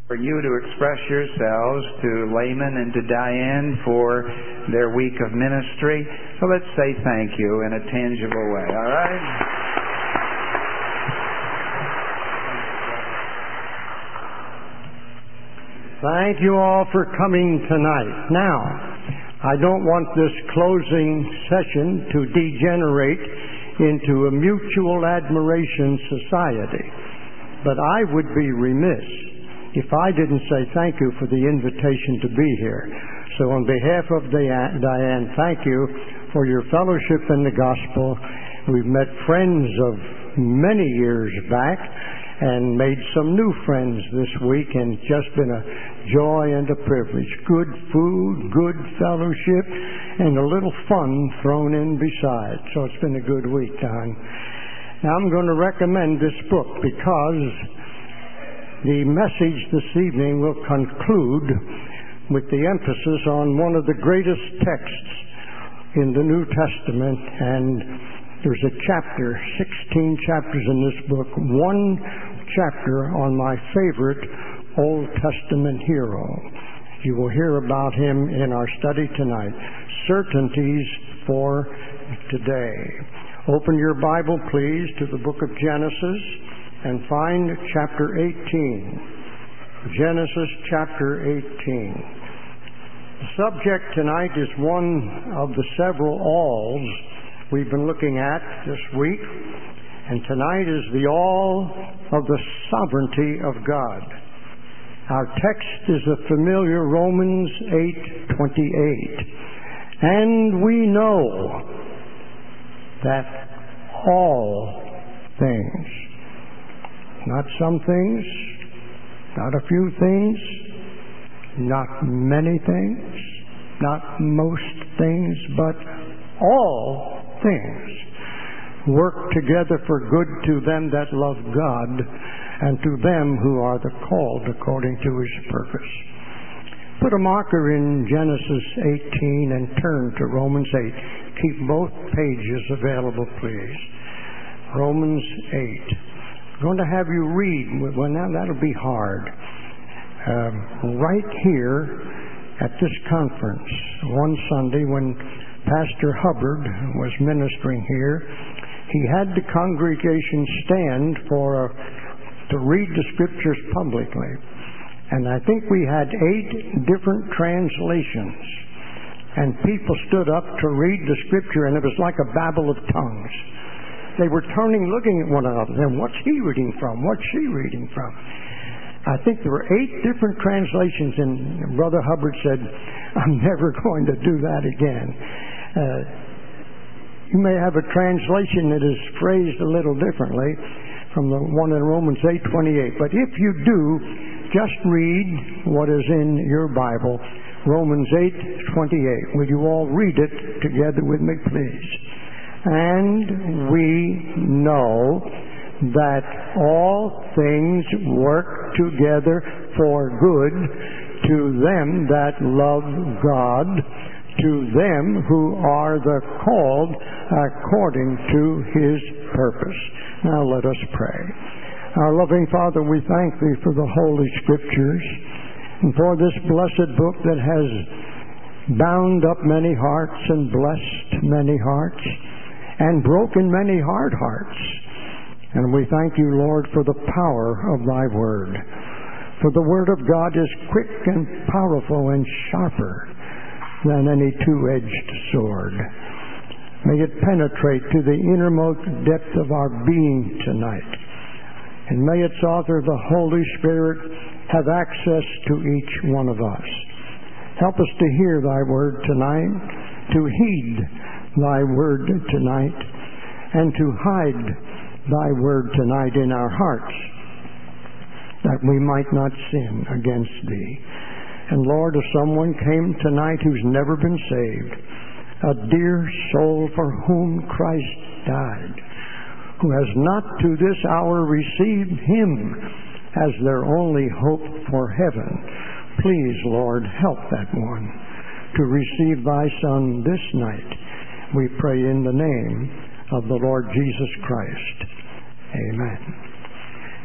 For you to express yourselves to Layman and to Diane for their week of ministry. So let's say thank you in a tangible way, all right? Thank you all for coming tonight. Now, I don't want this closing session to degenerate into a mutual admiration society, but I would be remiss if I didn't say thank you for the invitation to be here. So on behalf of Diane, thank you for your fellowship in the gospel. We've met friends of many years back and made some new friends this week, and just been a joy and a privilege. Good food, good fellowship, and a little fun thrown in besides. So it's been a good week, Don. Now I'm going to recommend this book because the message this evening will conclude with the emphasis on one of the greatest texts in the New Testament, and there's a chapter, 16 chapters in this book, one chapter on my favorite Old Testament hero. You will hear about him in our study tonight. Certainties for today. Open your Bible, please, to the book of Genesis and find chapter 18. Genesis chapter 18. The subject tonight is one of the several alls we've been looking at this week, and tonight is the all of the sovereignty of God. Our text is the familiar Romans 8:28. And we know that all things, not some things, not a few things, not many things, not most things, but all things work together for good to them that love God and to them who are the called according to His purpose. Put a marker in Genesis 18 and turn to Romans 8. Keep both pages available, please. Romans 8. I'm going to have you read. Well, now that'll be hard. Right here at this conference, one Sunday when Pastor Hubbard was ministering here, he had the congregation stand to read the Scriptures publicly. And I think we had 8 different translations. And people stood up to read the Scripture, and it was like a babel of tongues. They were turning, looking at one another, and what's he reading from? What's she reading from? I think there were 8 different translations, and Brother Hubbard said, I'm never going to do that again. You may have a translation that is phrased a little differently from the one in Romans 8:28. But if you do, just read what is in your Bible, Romans 8:28. Will you all read it together with me, please? And we know that all things work together for good to them that love God, to them who are the called according to His purpose. Now let us pray. Our loving Father, we thank Thee for the Holy Scriptures and for this blessed book that has bound up many hearts and blessed many hearts and broken many hard hearts. And we thank You, Lord, for the power of Thy Word. For the Word of God is quick and powerful and sharper than any two-edged sword. May it penetrate to the innermost depth of our being tonight. And may its author, the Holy Spirit, have access to each one of us. Help us to hear Thy Word tonight, to heed Thy Word tonight, and to hide Thy Word tonight in our hearts, that we might not sin against Thee. And Lord, if someone came tonight who's never been saved, a dear soul for whom Christ died, who has not to this hour received Him as their only hope for heaven, please, Lord, help that one to receive Thy Son this night. We pray in the name of the Lord Jesus Christ. Amen.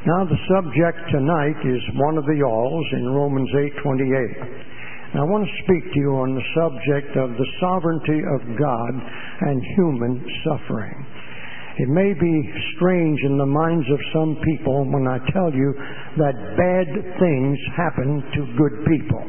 Now the subject tonight is one of the alls in Romans 8:28. I want to speak to you on the subject of the sovereignty of God and human suffering. It may be strange in the minds of some people when I tell you that bad things happen to good people.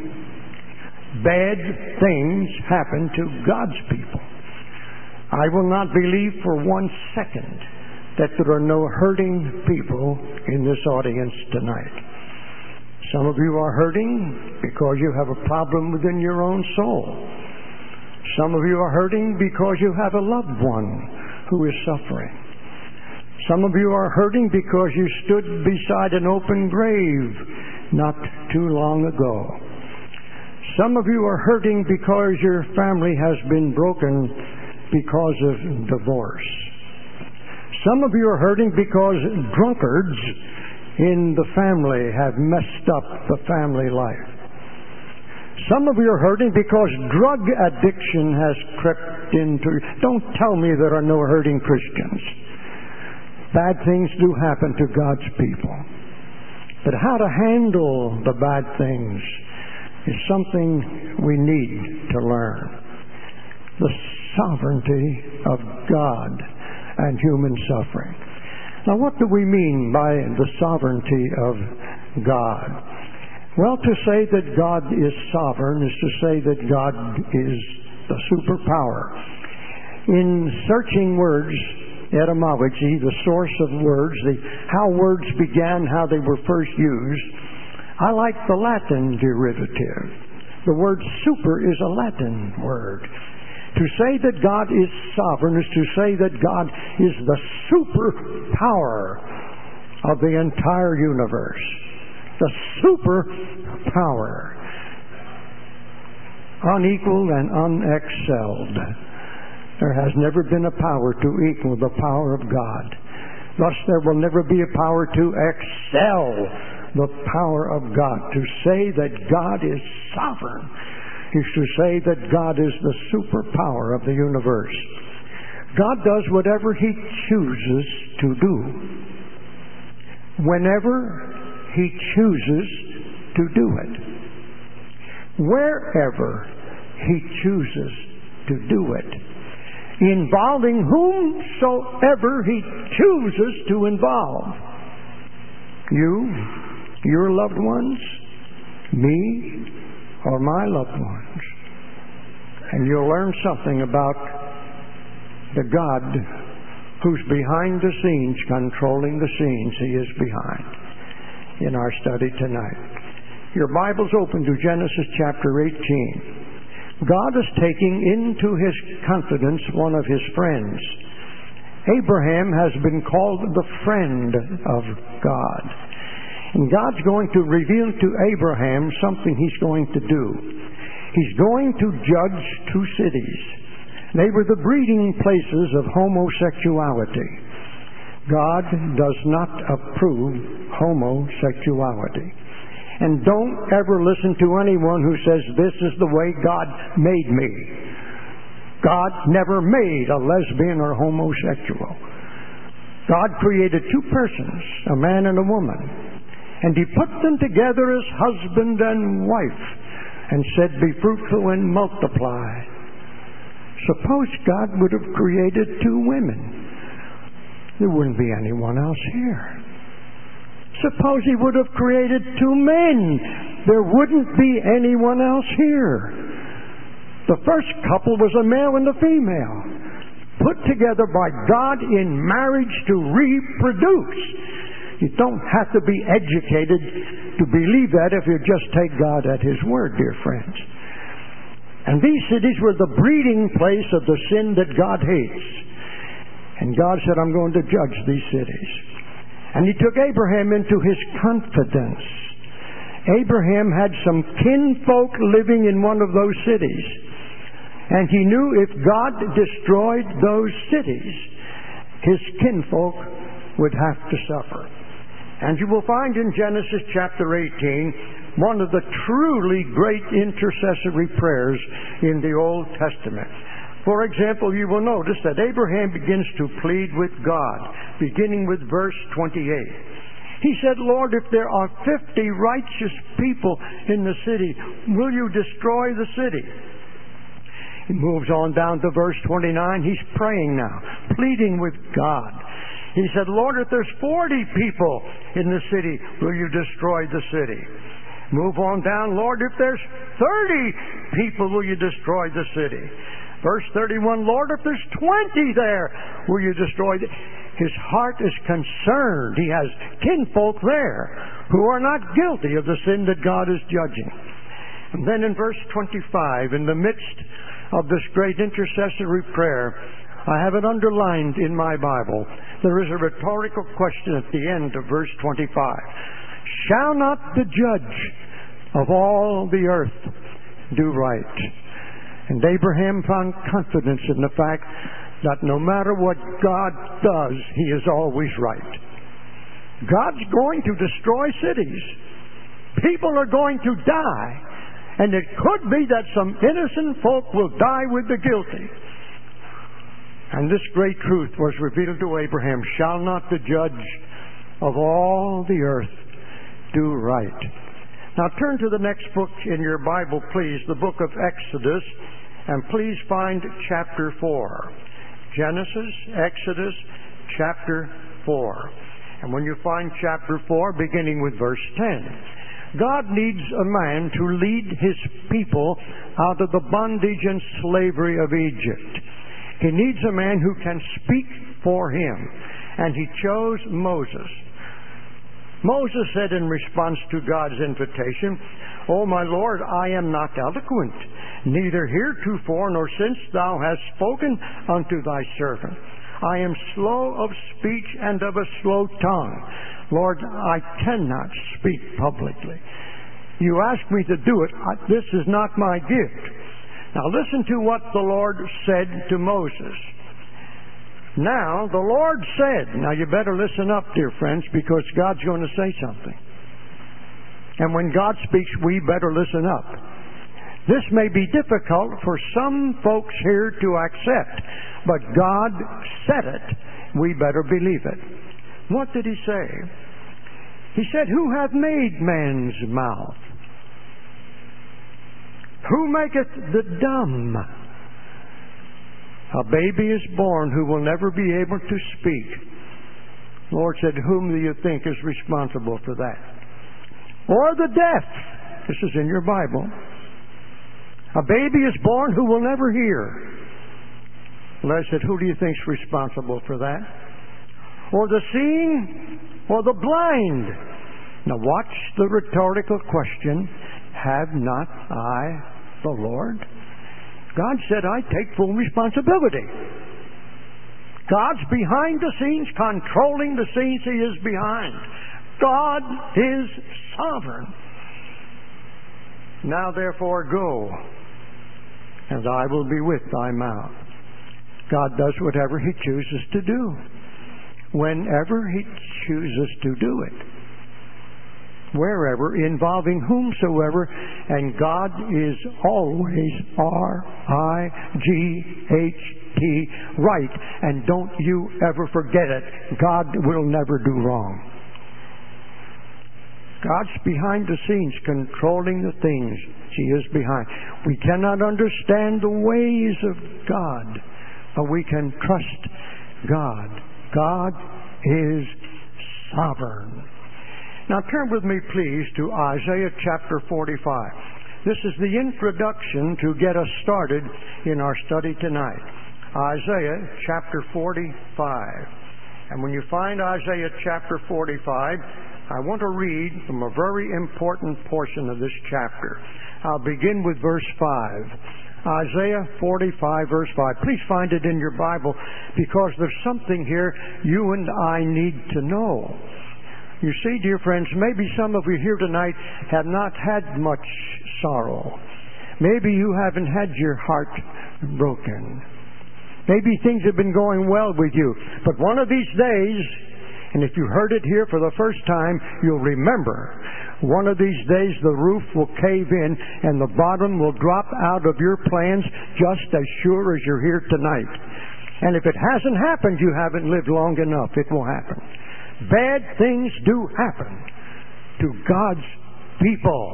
Bad things happen to God's people. I will not believe for 1 second that there are no hurting people in this audience tonight. Some of you are hurting because you have a problem within your own soul. Some of you are hurting because you have a loved one who is suffering. Some of you are hurting because you stood beside an open grave not too long ago. Some of you are hurting because your family has been broken because of divorce. Some of you are hurting because drunkards in the family have messed up the family life. Some of you are hurting because drug addiction has crept into... Don't tell me there are no hurting Christians. Bad things do happen to God's people. But how to handle the bad things is something we need to learn. The sovereignty of God and human suffering. Now, what do we mean by the sovereignty of God? Well, to say that God is sovereign is to say that God is the superpower. In searching words, etymology, the source of words, how words began, how they were first used, I like the Latin derivative. The word super is a Latin word. To say that God is sovereign is to say that God is the superpower of the entire universe. The superpower. Unequaled and unexcelled. There has never been a power to equal the power of God. Thus there will never be a power to excel the power of God. To say that God is sovereign is to say that God is the superpower of the universe. God does whatever He chooses to do, whenever He chooses to do it, wherever He chooses to do it, involving whomsoever He chooses to involve. You, your loved ones, me, or my loved ones. And you'll learn something about the God who's behind the scenes, controlling the scenes He is behind in our study tonight. Your Bible's open to Genesis chapter 18. God is taking into His confidence one of His friends. Abraham has been called the friend of God. And God's going to reveal to Abraham something He's going to do. He's going to judge two cities. They were the breeding places of homosexuality. God does not approve homosexuality. And don't ever listen to anyone who says, this is the way God made me. God never made a lesbian or homosexual. God created two persons, a man and a woman. And He put them together as husband and wife and said, be fruitful and multiply. Suppose God would have created two women. There wouldn't be anyone else here. Suppose He would have created two men. There wouldn't be anyone else here. The first couple was a male and a female, put together by God in marriage to reproduce. You don't have to be educated to believe that if you just take God at His word, dear friends. And these cities were the breeding place of the sin that God hates. And God said, I'm going to judge these cities. And He took Abraham into His confidence. Abraham had some kinfolk living in one of those cities. And he knew if God destroyed those cities, his kinfolk would have to suffer. And you will find in Genesis chapter 18 one of the truly great intercessory prayers in the Old Testament. For example, you will notice that Abraham begins to plead with God, beginning with verse 28. He said, Lord, if there are 50 righteous people in the city, will you destroy the city? He moves on down to verse 29. He's praying now, pleading with God. He said, Lord, if there's 40 people in the city, will you destroy the city? Move on down, Lord, if there's 30 people, will you destroy the city? Verse 31, Lord, if there's 20 there, will you destroy the... His heart is concerned. He has kinfolk there who are not guilty of the sin that God is judging. And then in verse 25, in the midst of this great intercessory prayer, I have it underlined in my Bible. There is a rhetorical question at the end of verse 25. Shall not the judge of all the earth do right? And Abraham found confidence in the fact that no matter what God does, He is always right. God's going to destroy cities. People are going to die. And it could be that some innocent folk will die with the guilty. And this great truth was revealed to Abraham. Shall not the judge of all the earth do right? Now turn to the next book in your Bible, please, the book of Exodus, and please find chapter 4. Genesis, Exodus, chapter 4. And when you find chapter 4, beginning with verse 10, God needs a man to lead His people out of the bondage and slavery of Egypt. He needs a man who can speak for Him. And He chose Moses. Moses said in response to God's invitation, O my Lord, I am not eloquent, neither heretofore nor since thou hast spoken unto thy servant. I am slow of speech and of a slow tongue. Lord, I cannot speak publicly. You ask me to do it. This is not my gift. Now listen to what the Lord said to Moses. Now, the Lord said, now you better listen up, dear friends, because God's going to say something. And when God speaks, we better listen up. This may be difficult for some folks here to accept, but God said it. We better believe it. What did He say? He said, Who hath made man's mouth? Who maketh the dumb? A baby is born who will never be able to speak. The Lord said, Whom do you think is responsible for that? Or the deaf. This is in your Bible. A baby is born who will never hear. Well, I said, who do you think is responsible for that? Or the seeing, or the blind? Now watch the rhetorical question. Have not I the Lord? God said, I take full responsibility. God's behind the scenes, controlling the scenes He is behind. God is sovereign. Now therefore go, and I will be with thy mouth. God does whatever He chooses to do, whenever He chooses to do it, wherever, involving whomsoever, and God is always R-I-G-H-T, right. And don't you ever forget it. God will never do wrong. God's behind the scenes, controlling the things He is behind. We cannot understand the ways of God, but we can trust God. God is sovereign. Now turn with me, please, to Isaiah chapter 45. This is the introduction to get us started in our study tonight. Isaiah chapter 45. And when you find Isaiah chapter 45, I want to read from a very important portion of this chapter. I'll begin with verse 5. Isaiah 45, verse 5. Please find it in your Bible, because there's something here you and I need to know. You see, dear friends, maybe some of you here tonight have not had much sorrow. Maybe you haven't had your heart broken. Maybe things have been going well with you. But one of these days, and if you heard it here for the first time, you'll remember, one of these days the roof will cave in and the bottom will drop out of your plans just as sure as you're here tonight. And if it hasn't happened, you haven't lived long enough. It will happen. Bad things do happen to God's people.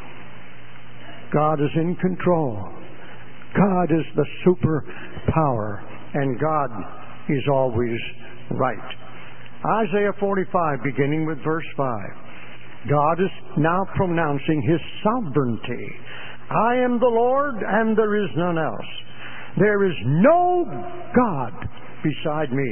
God is in control. God is the superpower, and God is always right. Isaiah 45, beginning with verse 5. God is now pronouncing His sovereignty. I am the Lord, and there is none else. There is no God beside me.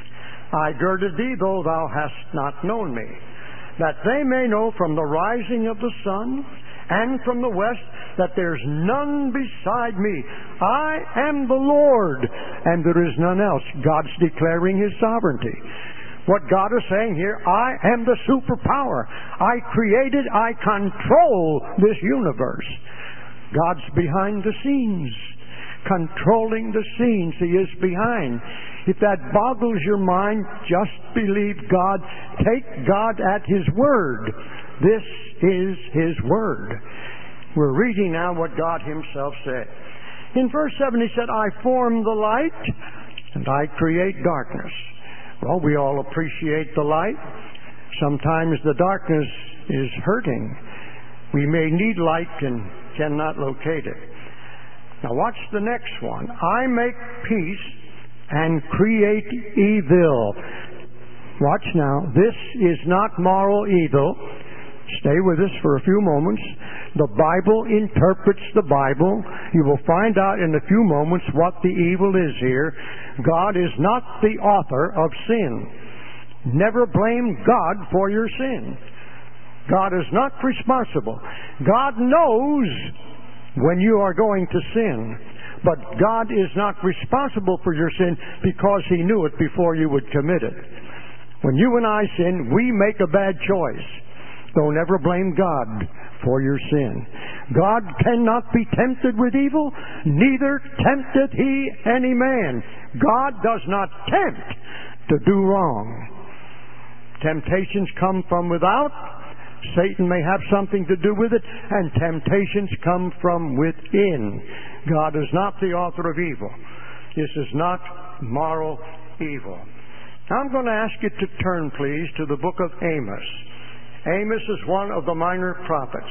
I girded thee, though thou hast not known me, that they may know from the rising of the sun and from the west that there's none beside me. I am the Lord, and there is none else. God's declaring His sovereignty. What God is saying here, I am the superpower. I created, I control this universe. God's behind the scenes, controlling the scenes. He is behind. If that boggles your mind, just believe God. Take God at His word. This is His word. We're reading now what God Himself said. In verse 7 He said, I form the light and I create darkness. Well, we all appreciate the light. Sometimes the darkness is hurting. We may need light and cannot locate it. Now watch the next one. I make peace and create evil. Watch now. This is not moral evil. Stay with us for a few moments. The Bible interprets the Bible. You will find out in a few moments what the evil is here. God is not the author of sin. Never blame God for your sin. God is not responsible. God knows when you are going to sin, but God is not responsible for your sin because He knew it before you would commit it. When you and I sin, we make a bad choice. Don't ever blame God for your sin. God cannot be tempted with evil, neither tempteth He any man. God does not tempt to do wrong. Temptations come from without. Satan may have something to do with it, and temptations come from within. God is not the author of evil. This is not moral evil. Now I'm going to ask you to turn, please, to the book of Amos. Amos is one of the minor prophets.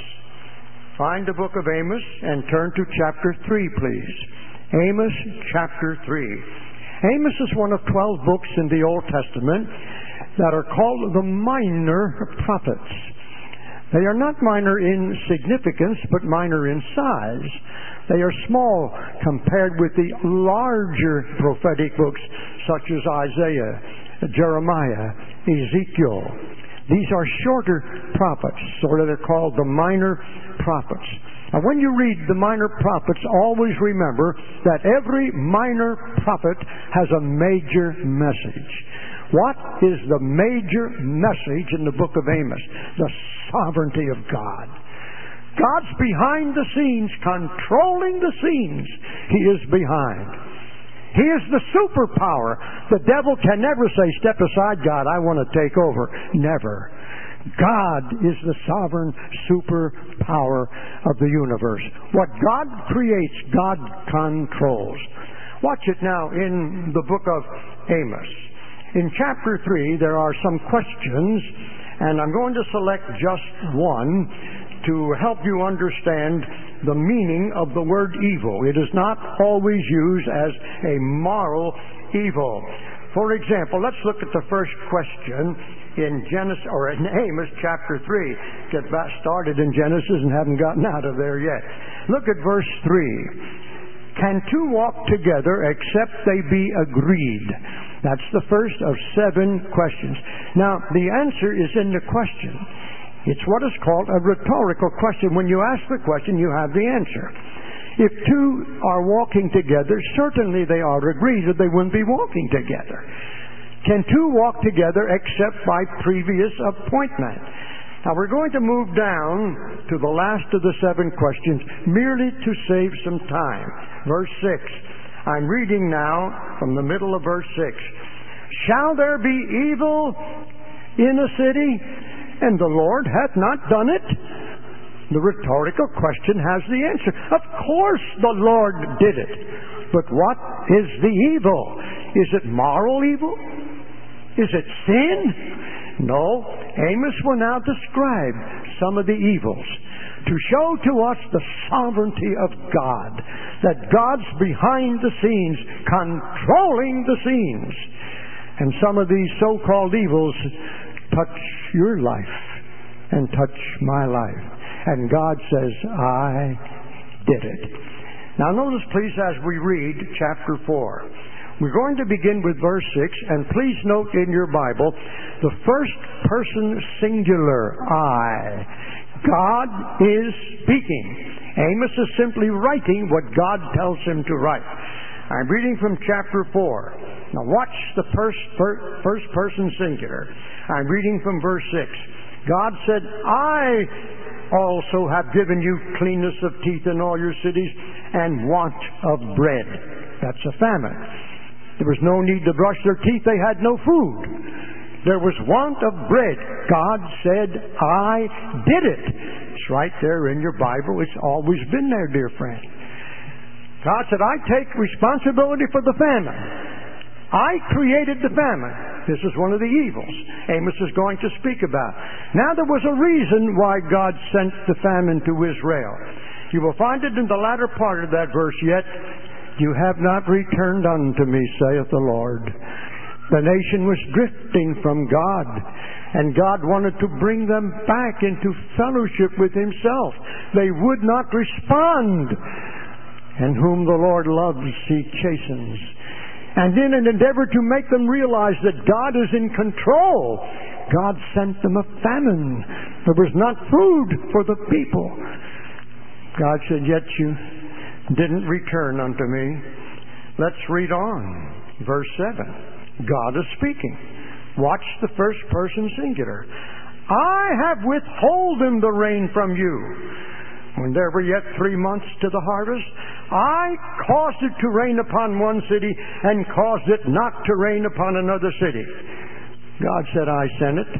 Find the book of Amos and turn to chapter 3, please. Amos chapter 3. Amos is one of 12 books in the Old Testament that are called the minor prophets. They are not minor in significance, but minor in size. They are small compared with the larger prophetic books such as Isaiah, Jeremiah, Ezekiel. These are shorter prophets, so they're called the minor prophets. Now, when you read the minor prophets, always remember that every minor prophet has a major message. What is the major message in the book of Amos? The sovereignty of God. God's behind the scenes, controlling the scenes. He is behind. He is the superpower. The devil can never say, step aside, God, I want to take over. Never. God is the sovereign superpower of the universe. What God creates, God controls. Watch it now in the book of Amos. In chapter 3, there are some questions, and I'm going to select just one to help you understand the meaning of the word evil. It is not always used as a moral evil. For example, let's look at the first question in Amos chapter 3. Get back started in Genesis and haven't gotten out of there yet. Look at verse 3. Can two walk together except they be agreed? That's the first of 7 questions. Now, the answer is in the question. It's what is called a rhetorical question. When you ask the question, you have the answer. If two are walking together, certainly they are agreed that they wouldn't be walking together. Can two walk together except by previous appointment? Now, we're going to move down to the last of the 7 questions merely to save some time. Verse 6. I'm reading now from the middle of verse 6. Shall there be evil in a city, and the Lord hath not done it? The rhetorical question has the answer. Of course the Lord did it. But what is the evil? Is it moral evil? Is it sin? No, Amos will now describe some of the evils to show to us the sovereignty of God, that God's behind the scenes, controlling the scenes. And some of these so-called evils touch your life and touch my life. And God says, I did it. Now notice please as we read chapter 4. We're going to begin with verse 6, and please note in your Bible the first person singular, I. God is speaking. Amos is simply writing what God tells him to write. I'm reading from chapter 4. Now watch the first person singular. I'm reading from verse 6. God said, I also have given you cleanness of teeth in all your cities and want of bread. That's a famine. There was no need to brush their teeth. They had no food. There was want of bread. God said, I did it. It's right there in your Bible. It's always been there, dear friend. God said, I take responsibility for the famine. I created the famine. This is one of the evils Amos is going to speak about. Now there was a reason why God sent the famine to Israel. You will find it in the latter part of that verse, yet you have not returned unto me, saith the Lord. The nation was drifting from God, and God wanted to bring them back into fellowship with Himself. They would not respond. And whom the Lord loves, He chastens. And in an endeavor to make them realize that God is in control, God sent them a famine. There was not food for the people. God said, yet you didn't return unto me. Let's read on. Verse 7. God is speaking. Watch the first person singular. I have withholden the rain from you. When there were yet 3 months to the harvest, I caused it to rain upon one city and caused it not to rain upon another city. God said, I sent it.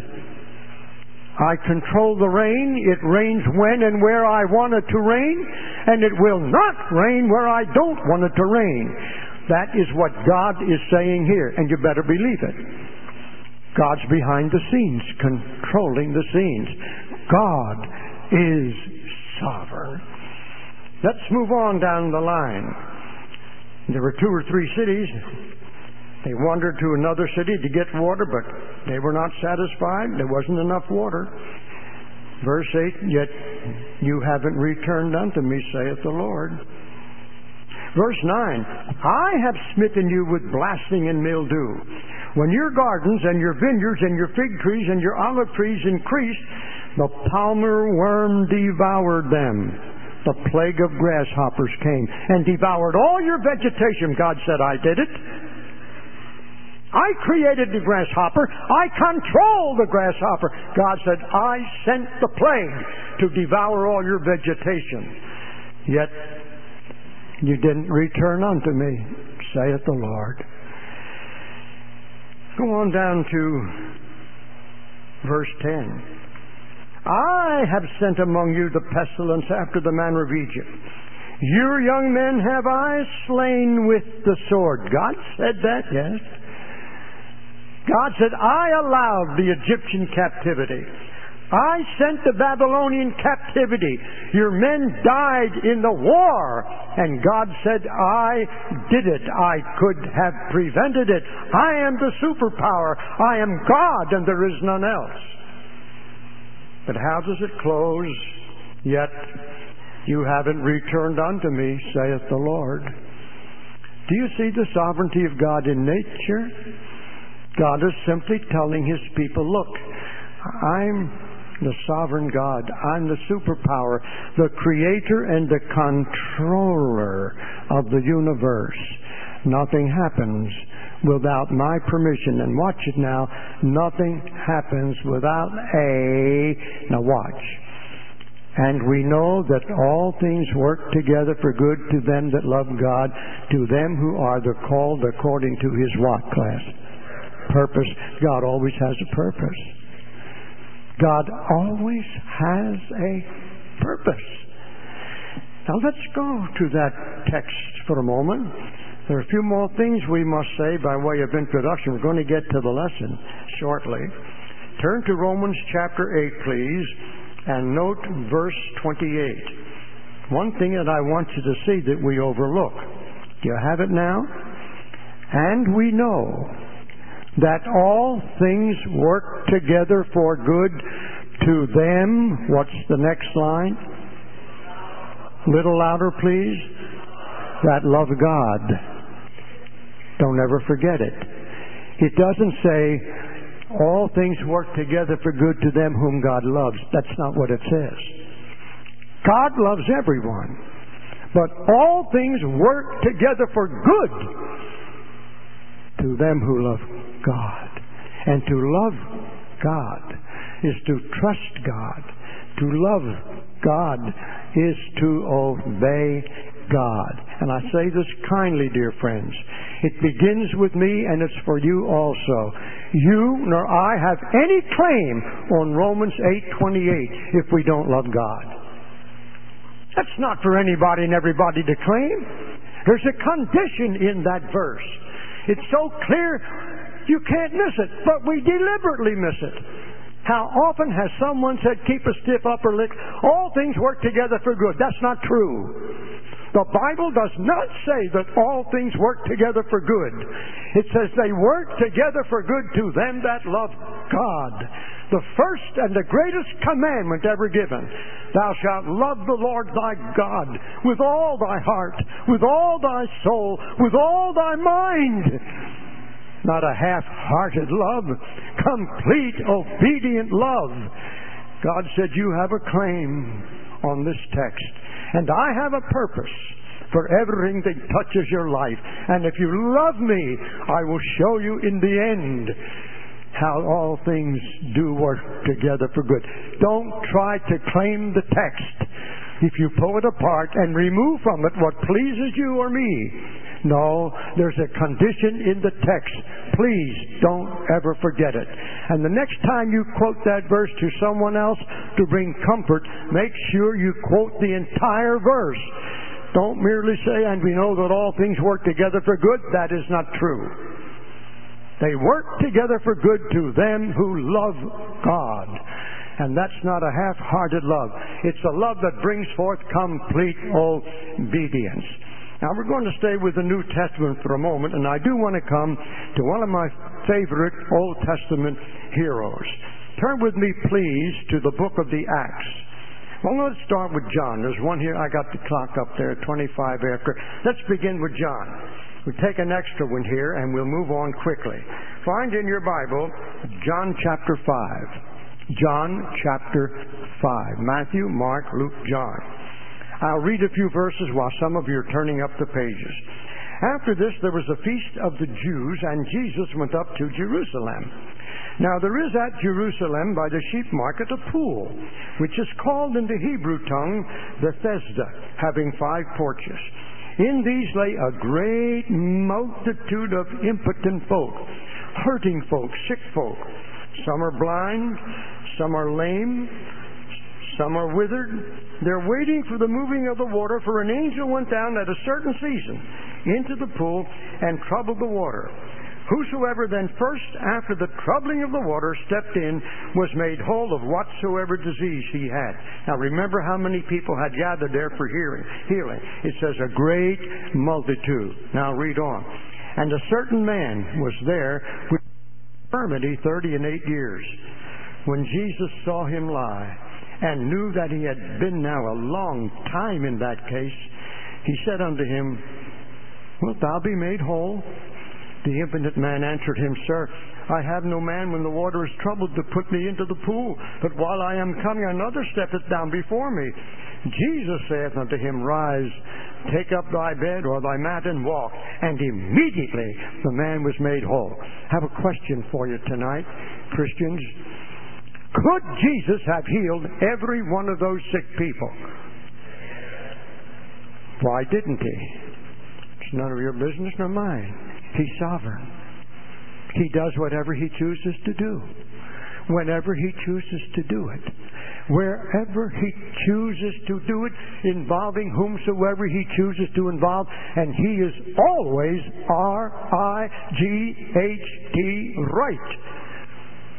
I control the rain. It rains when and where I want it to rain, and it will not rain where I don't want it to rain. That is what God is saying here, and you better believe it. God's behind the scenes, controlling the scenes. God is sovereign. Let's move on down the line. There were 2 or 3 cities. They wandered to another city to get water, but they were not satisfied. There wasn't enough water. Verse 8, yet you haven't returned unto me, saith the Lord. Verse 9, I have smitten you with blasting and mildew. When your gardens and your vineyards and your fig trees and your olive trees increased, the palmer worm devoured them. The plague of grasshoppers came and devoured all your vegetation. God said, I did it. I created the grasshopper. I control the grasshopper. God said, I sent the plague to devour all your vegetation. Yet you didn't return unto me, saith the Lord. Go on down to verse 10. I have sent among you the pestilence after the manner of Egypt. Your young men have I slain with the sword. God said that, yes. God said, I allowed the Egyptian captivity. I sent the Babylonian captivity. Your men died in the war. And God said, I did it. I could have prevented it. I am the superpower. I am God and there is none else. But how does it close? Yet you haven't returned unto me, saith the Lord. Do you see the sovereignty of God in nature? God is simply telling His people, look, I'm the sovereign God. I'm the superpower, the creator and the controller of the universe. Nothing happens without my permission. And watch it now. Nothing happens without now watch. And we know that all things work together for good to them that love God, to them who are the called according to His what class? Purpose. God always has a purpose. God always has a purpose. Now let's go to that text for a moment. There are a few more things we must say by way of introduction. We're going to get to the lesson shortly. Turn to Romans chapter 8, please, and note verse 28. One thing that I want you to see that we overlook. Do you have it now? And we know that all things work together for good to them. What's the next line? Little louder, please. That love God. Don't ever forget it. It doesn't say all things work together for good to them whom God loves. That's not what it says. God loves everyone. But all things work together for good to them who love God. And to love God is to trust God. To love God is to obey God. And I say this kindly, dear friends. It begins with me and it's for you also. You nor I have any claim on Romans 8:28 if we don't love God. That's not for anybody and everybody to claim. There's a condition in that verse. It's so clear you can't miss it, but we deliberately miss it. How often has someone said, keep a stiff upper lip, all things work together for good? That's not true. The Bible does not say that all things work together for good. It says they work together for good to them that love God. The first and the greatest commandment ever given. Thou shalt love the Lord thy God with all thy heart, with all thy soul, with all thy mind. Not a half-hearted love, complete, obedient love. God said, you have a claim on this text, and I have a purpose for everything that touches your life. And if you love me, I will show you in the end how all things do work together for good. Don't try to claim the text. If you pull it apart and remove from it what pleases you or me, no, there's a condition in the text. Please don't ever forget it. And the next time you quote that verse to someone else to bring comfort, make sure you quote the entire verse. Don't merely say, and we know that all things work together for good. That is not true. They work together for good to them who love God. And that's not a half-hearted love. It's a love that brings forth complete obedience. Now we're going to stay with the New Testament for a moment, and I do want to come to one of my favorite Old Testament heroes. Turn with me, please, to the book of the Acts. Well, let's start with John. There's one here. I got the clock up there, 25 after. Let's begin with John. We take an extra one here, and we'll move on quickly. Find in your Bible John chapter 5. John chapter 5. Matthew, Mark, Luke, John. I'll read a few verses while some of you are turning up the pages. After this, there was a feast of the Jews, and Jesus went up to Jerusalem. Now there is at Jerusalem by the sheep market a pool, which is called in the Hebrew tongue Bethesda, having 5 porches. In these lay a great multitude of impotent folk, hurting folk, sick folk. Some are blind, some are lame, some are withered. They're waiting for the moving of the water, for an angel went down at a certain season into the pool and troubled the water. Whosoever then first, after the troubling of the water, stepped in, was made whole of whatsoever disease he had. Now remember how many people had gathered there for healing. It says a great multitude. Now read on. And a certain man was there with infirmity 38 years. When Jesus saw him lie, and knew that he had been now a long time in that case, he said unto him, Wilt thou be made whole? The impotent man answered him, Sir, I have no man when the water is troubled to put me into the pool, but while I am coming another steppeth down before me. Jesus saith unto him, Rise, take up thy bed or thy mat and walk. And immediately the man was made whole. I have a question for you tonight, Christians. Could Jesus have healed every one of those sick people? Why didn't he? It's none of your business nor mine. He's sovereign. He does whatever he chooses to do, whenever he chooses to do it, wherever he chooses to do it, involving whomsoever he chooses to involve, and he is always R-I-G-H-T right.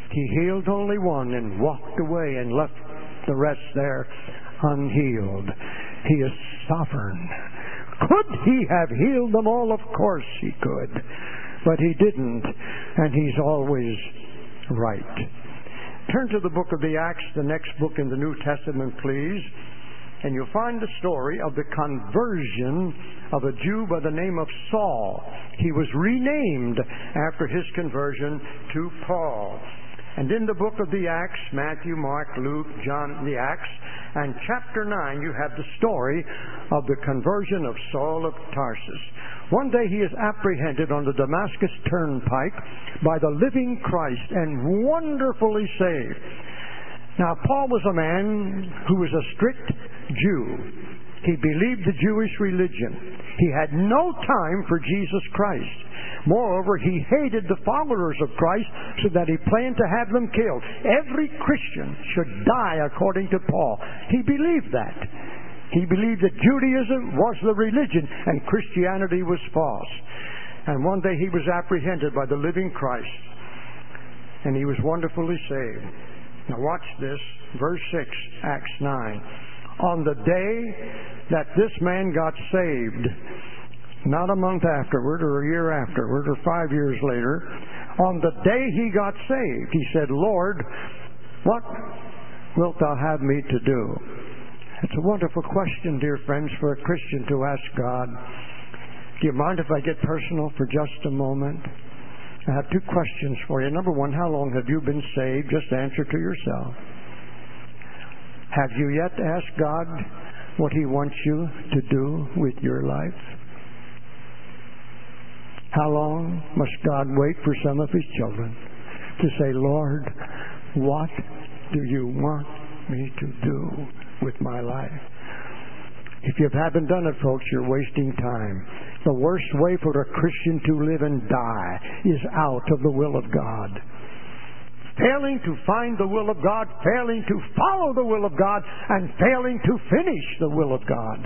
He healed only one and walked away and left the rest there unhealed. He is sovereign. Could He have healed them all? Of course He could. But He didn't, and He's always right. Turn to the book of the Acts, the next book in the New Testament, please. And you'll find the story of the conversion of a Jew by the name of Saul. He was renamed after his conversion to Paul. And in the book of the Acts, Matthew, Mark, Luke, John, the Acts, and chapter 9, you have the story of the conversion of Saul of Tarsus. One day he is apprehended on the Damascus turnpike by the living Christ and wonderfully saved. Now, Paul was a man who was a strict Jew. He believed the Jewish religion. He had no time for Jesus Christ. Moreover, he hated the followers of Christ so that he planned to have them killed. Every Christian should die according to Paul. He believed that. He believed that Judaism was the religion and Christianity was false. And one day he was apprehended by the living Christ, and he was wonderfully saved. Now watch this, verse 6, Acts 9. On the day that this man got saved, not a month afterward or a year afterward or 5 years later, on the day he got saved, he said, Lord, what wilt thou have me to do? It's a wonderful question, dear friends, for a Christian to ask God. Do you mind if I get personal for just a moment? I have two questions for you. Number one, how long have you been saved? Just answer to yourself. Have you yet asked God what He wants you to do with your life? How long must God wait for some of His children to say, Lord, what do you want me to do with my life? If you haven't done it, folks, you're wasting time. The worst way for a Christian to live and die is out of the will of God. Failing to find the will of God, failing to follow the will of God, and failing to finish the will of God.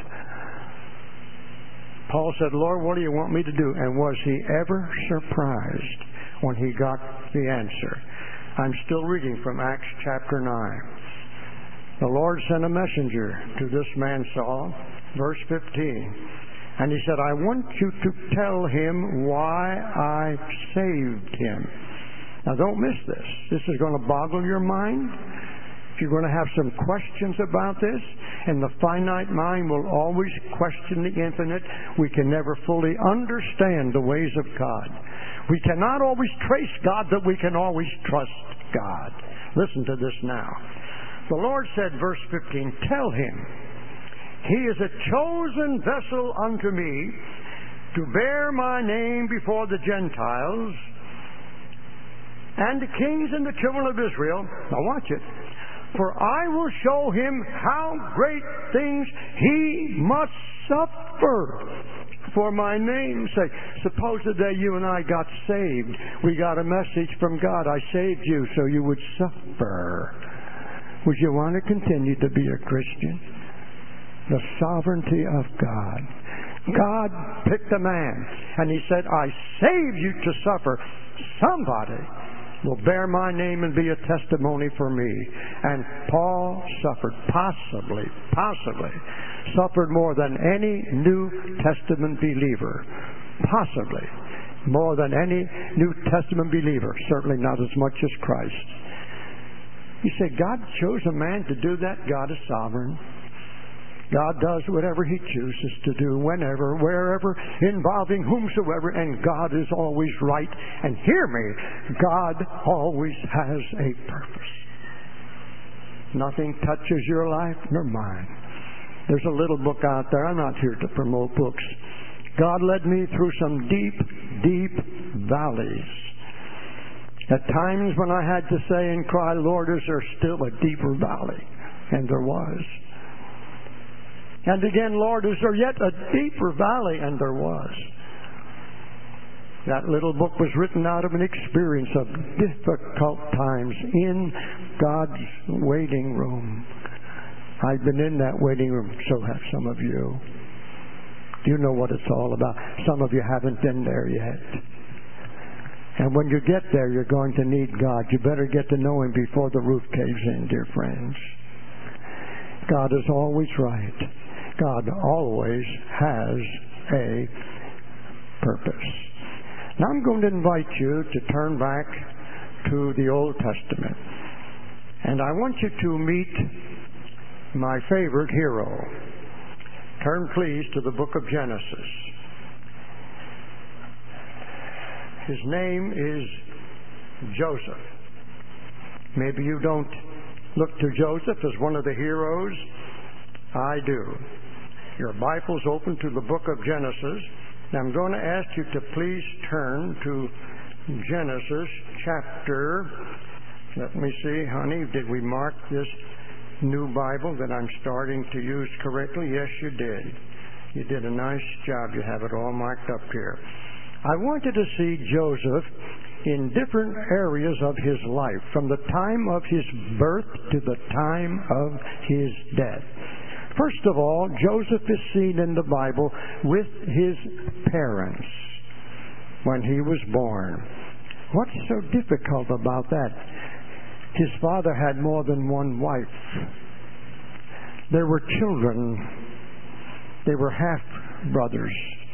Paul said, Lord, what do you want me to do? And was he ever surprised when he got the answer? I'm still reading from Acts chapter 9. The Lord sent a messenger to this man Saul, verse 15. And he said, I want you to tell him why I saved him. Now don't miss this. This is going to boggle your mind. You're going to have some questions about this, and the finite mind will always question the infinite. We can never fully understand the ways of God. We cannot always trace God, but we can always trust God. Listen to this now. The Lord said, verse 15, tell him, he is a chosen vessel unto me to bear my name before the Gentiles and the kings and the children of Israel. Now watch it. For I will show him how great things he must suffer for my name's sake. Suppose the day you and I got saved, we got a message from God. I saved you so you would suffer. Would you want to continue to be a Christian? The sovereignty of God. God picked a man and He said, I saved you to suffer. Somebody will bear my name and be a testimony for me. And Paul suffered, possibly, suffered more than any New Testament believer. Possibly more than any New Testament believer. Certainly not as much as Christ. You say, God chose a man to do that? God is sovereign. God does whatever He chooses to do, whenever, wherever, involving whomsoever, and God is always right. And hear me, God always has a purpose. Nothing touches your life nor mine. There's a little book out there. I'm not here to promote books. God led me through some deep, deep valleys. At times when I had to say and cry, Lord, is there still a deeper valley? And there was. And again, Lord, is there yet a deeper valley? And there was. That little book was written out of an experience of difficult times in God's waiting room. I've been in that waiting room, so have some of you. You know what it's all about. Some of you haven't been there yet. And when you get there, you're going to need God. You better get to know Him before the roof caves in, dear friends. God is always right. God always has a purpose. Now I'm going to invite you to turn back to the Old Testament. And I want you to meet my favorite hero. Turn please to the book of Genesis. His name is Joseph. Maybe you don't look to Joseph as one of the heroes. I do. Your Bible's open to the book of Genesis. Now I'm going to ask you to please turn to Genesis chapter. Let me see, honey, did we mark this new Bible that I'm starting to use correctly? Yes, you did. You did a nice job. You have it all marked up here. I want you to see Joseph in different areas of his life, from the time of his birth to the time of his death. First of all, Joseph is seen in the Bible with his parents when he was born. What's so difficult about that? His father had more than one wife. There were children. They were half-brothers.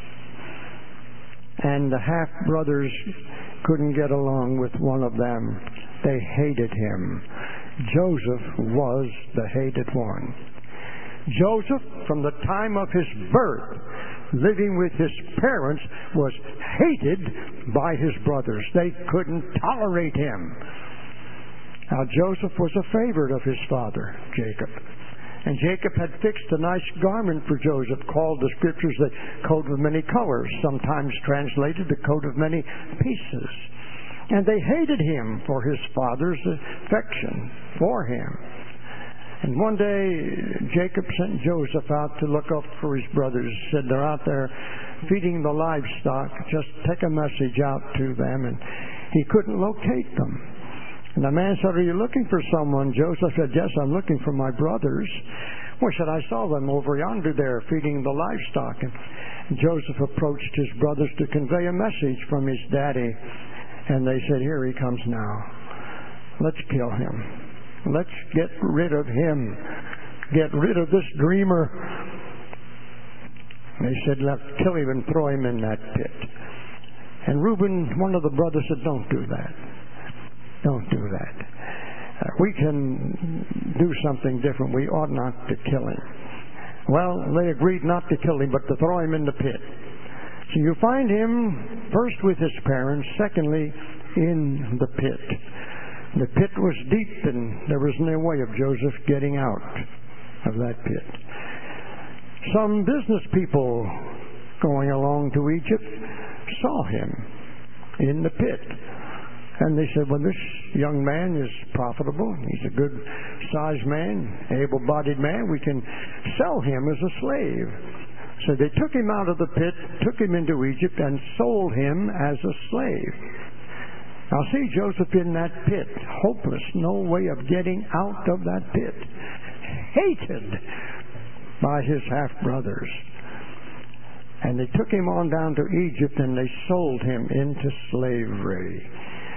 And the half-brothers couldn't get along with one of them. They hated him. Joseph was the hated one. Joseph, from the time of his birth, living with his parents, was hated by his brothers. They couldn't tolerate him. Now, Joseph was a favorite of his father, Jacob. And Jacob had fixed a nice garment for Joseph, called the Scriptures the coat of many colors, sometimes translated the coat of many pieces. And they hated him for his father's affection for him. And one day, Jacob sent Joseph out to look up for his brothers. He said, they're out there feeding the livestock. Just take a message out to them. And he couldn't locate them. And the man said, are you looking for someone? Joseph said, yes, I'm looking for my brothers. Well, he said, I saw them over yonder there feeding the livestock. And Joseph approached his brothers to convey a message from his daddy. And they said, here he comes now. Let's kill him. Let's get rid of him. Get rid of this dreamer. They said, let's kill him and throw him in that pit. And Reuben, one of the brothers, said, don't do that. Don't do that. We can do something different. We ought not to kill him. Well, they agreed not to kill him, but to throw him in the pit. So you find him first with his parents, secondly in the pit. The pit was deep, and there was no way of Joseph getting out of that pit. Some business people going along to Egypt saw him in the pit. And they said, well, this young man is profitable. He's a good-sized man, able-bodied man. We can sell him as a slave. So they took him out of the pit, took him into Egypt, and sold him as a slave. Now see Joseph in that pit, hopeless, no way of getting out of that pit, hated by his half-brothers. And they took him on down to Egypt, and they sold him into slavery.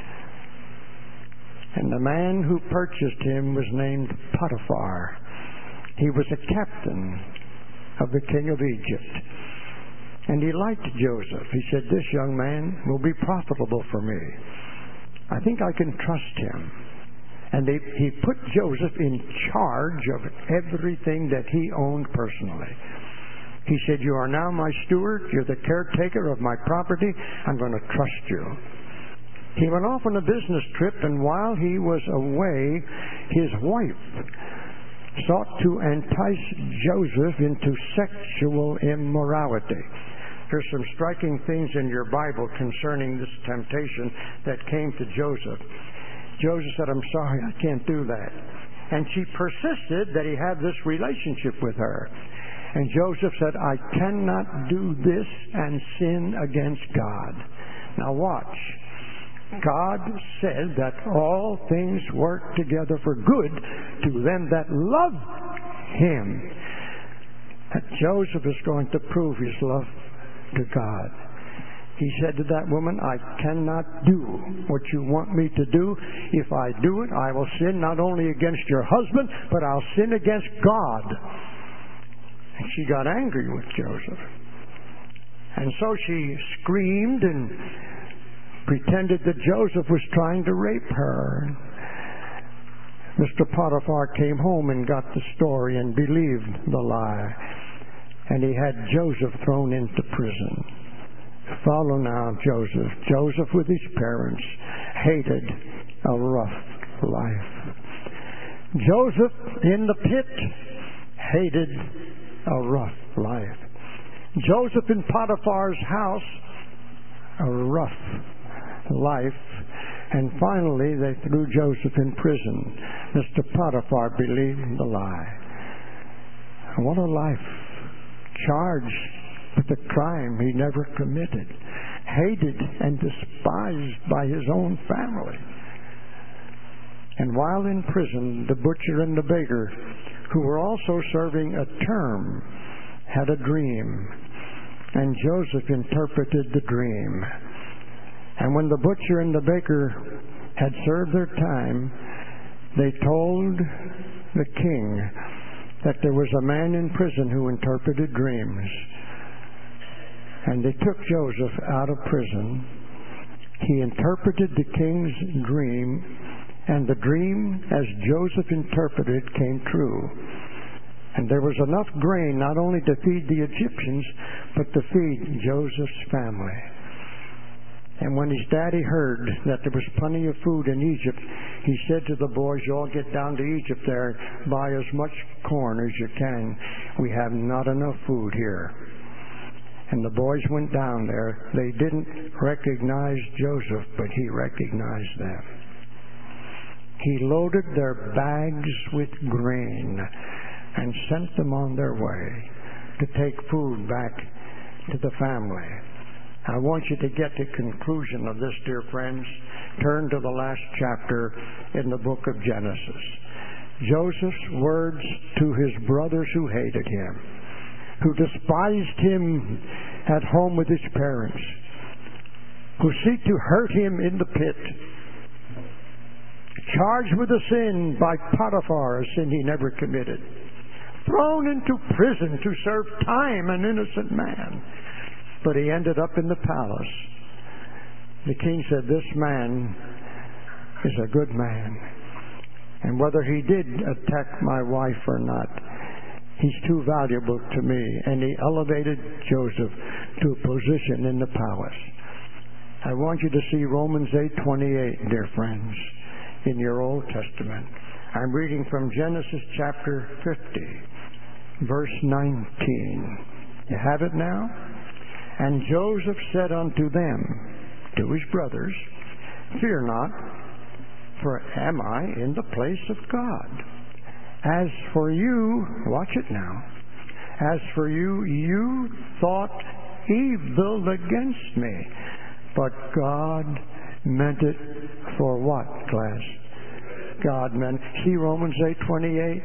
And the man who purchased him was named Potiphar. He was a captain of the king of Egypt. And he liked Joseph. He said, this young man will be profitable for me. I think I can trust him. And he put Joseph in charge of everything that he owned personally. He said, you are now my steward. You're the caretaker of my property. I'm going to trust you. He went off on a business trip, and while he was away, his wife sought to entice Joseph into sexual immorality. There's some striking things in your Bible concerning this temptation that came to Joseph. Joseph said, I'm sorry, I can't do that. And she persisted that he have this relationship with her. And Joseph said, I cannot do this and sin against God. Now watch. God said that all things work together for good to them that love Him. That Joseph is going to prove his love to God. He said to that woman, I cannot do what you want me to do. If I do it, I will sin not only against your husband, but I'll sin against God. And she got angry with Joseph. And so she screamed and pretended that Joseph was trying to rape her. Mr. Potiphar came home and got the story and believed the lie. And he had Joseph thrown into prison. Follow now Joseph. Joseph with his parents hated a rough life. Joseph in the pit hated a rough life. Joseph in Potiphar's house, a rough life. And finally they threw Joseph in prison. Mr. Potiphar believed the lie. What a life. Charged with a crime he never committed, hated and despised by his own family. And while in prison, the butcher and the baker, who were also serving a term, had a dream, and Joseph interpreted the dream. And when the butcher and the baker had served their time, they told the king that there was a man in prison who interpreted dreams. And they took Joseph out of prison. He interpreted the king's dream, and the dream, as Joseph interpreted, came true. And there was enough grain not only to feed the Egyptians, but to feed Joseph's family. And when his daddy heard that there was plenty of food in Egypt, he said to the boys, you all get down to Egypt there, buy as much corn as you can. We have not enough food here. And the boys went down there. They didn't recognize Joseph, but he recognized them. He loaded their bags with grain and sent them on their way to take food back to the family. I want you to get the conclusion of this, dear friends. Turn to the last chapter in the book of Genesis. Joseph's words to his brothers who hated him, who despised him at home with his parents, who seek to hurt him in the pit, charged with a sin by Potiphar, a sin he never committed, thrown into prison to serve time, an innocent man. But he ended up in the palace. The king said, this man is a good man. And whether he did attack my wife or not, he's too valuable to me. And he elevated Joseph to a position in the palace. I want you to see Romans 8:28, dear friends, in your Old Testament. I'm reading from Genesis chapter 50, verse 19. You have it now? And Joseph said unto them, to his brothers, fear not, for am I in the place of God? As for you, watch it now, as for you, you thought evil against me, but God meant it for what, class? God meant. See Romans 8:28?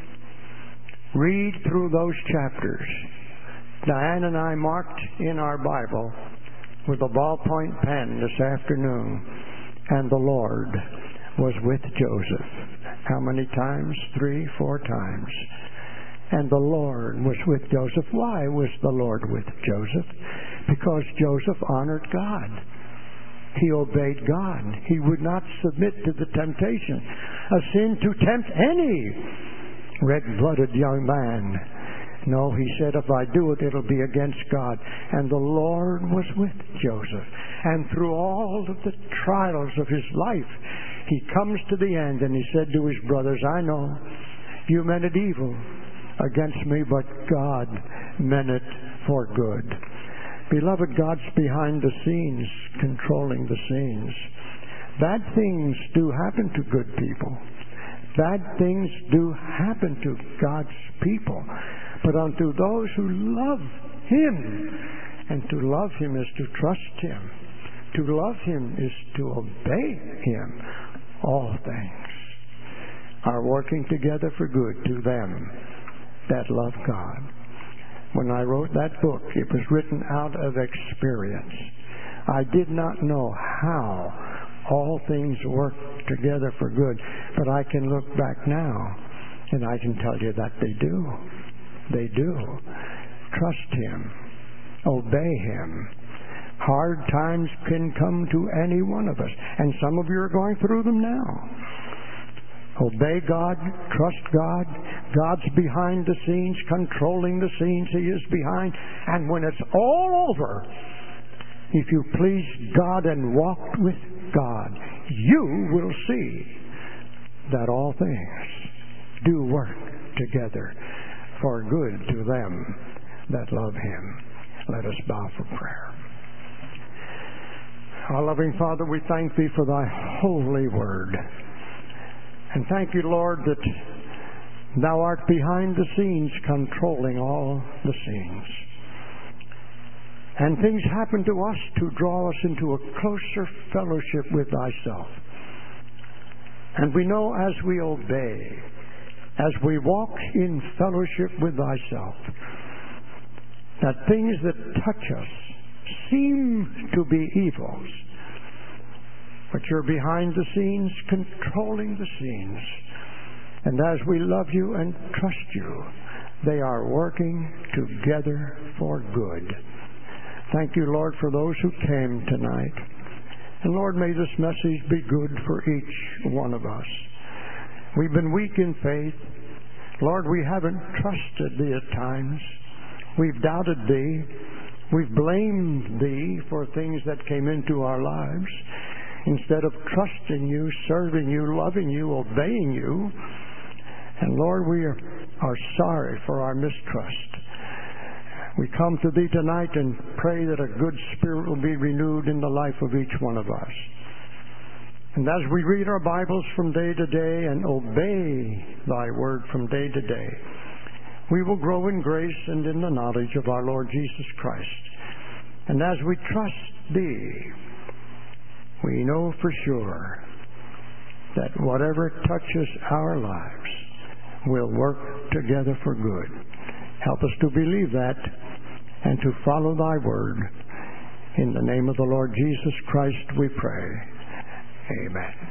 Read through those chapters. Diane and I marked in our Bible with a ballpoint pen this afternoon, and the Lord was with Joseph. How many times? 3, 4 times. And the Lord was with Joseph. Why was the Lord with Joseph? Because Joseph honored God. He obeyed God. He would not submit to the temptation, a sin to tempt any red-blooded young man. No, he said, if I do it, it'll be against God. And the Lord was with Joseph. And through all of the trials of his life, he comes to the end and he said to his brothers, I know you meant it evil against me, but God meant it for good. Beloved, God's behind the scenes, controlling the scenes. Bad things do happen to good people. Bad things do happen to God's people. But unto those who love Him, and to love Him is to trust Him. To love Him is to obey Him. All things are working together for good to them that love God. When I wrote that book, it was written out of experience. I did not know how all things work together for good, but I can look back now and I can tell you that they do. They do. Trust Him. Obey Him. Hard times can come to any one of us, and some of you are going through them now. Obey God, trust God. God's behind the scenes, controlling the scenes. He is behind. And when it's all over, if you please God and walk with God, you will see that all things do work together for good to them that love Him. Let us bow for prayer. Our loving Father, we thank Thee for Thy holy word. And thank You, Lord, that Thou art behind the scenes controlling all the scenes. And things happen to us to draw us into a closer fellowship with Thyself. And we know as we obey, as we walk in fellowship with Thyself, that things that touch us seem to be evils, but You're behind the scenes, controlling the scenes. And as we love You and trust You, they are working together for good. Thank You, Lord, for those who came tonight. And Lord, may this message be good for each one of us. We've been weak in faith. Lord, we haven't trusted Thee at times. We've doubted Thee. We've blamed Thee for things that came into our lives instead of trusting You, serving You, loving You, obeying You. And Lord, we are sorry for our mistrust. We come to Thee tonight and pray that a good spirit will be renewed in the life of each one of us. And as we read our Bibles from day to day and obey Thy word from day to day, we will grow in grace and in the knowledge of our Lord Jesus Christ. And as we trust Thee, we know for sure that whatever touches our lives will work together for good. Help us to believe that and to follow Thy word. In the name of the Lord Jesus Christ we pray. Amen.